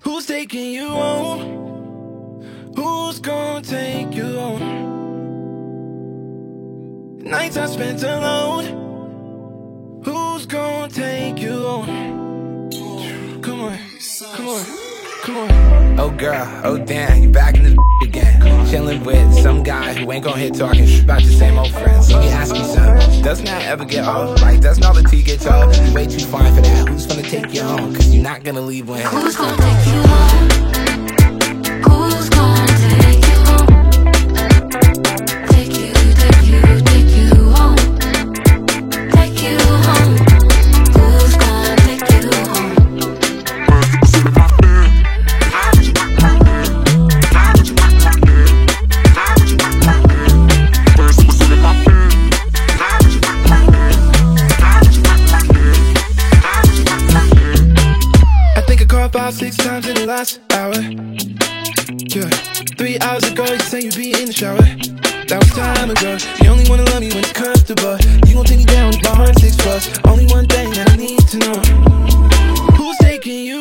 Who's taking you home? Who's gonna take you home? Nights I spent alone. Who's gonna take you home? Come on, come on, come on. Oh girl, oh damn, you back in this again. Chillin' with some guy who ain't gon' hit talking about your same old friends. Let me ask you something, doesn't that ever get old? Like, doesn't all the tea get told? You way too fine for that. Who's gonna take you home? Cause you're not gonna leave when. Who's gonna take you home? Who's gonna take you home? Take you home. Take you home. Who's gonna take you home? I think I called 5-6 times in the last hour. Yeah, 3 hours ago you said you'd be in the shower. That was time ago. You only wanna love me when it's comfortable. You gon' take me down with my heart 6+. Only one thing that I need to know: who's taking you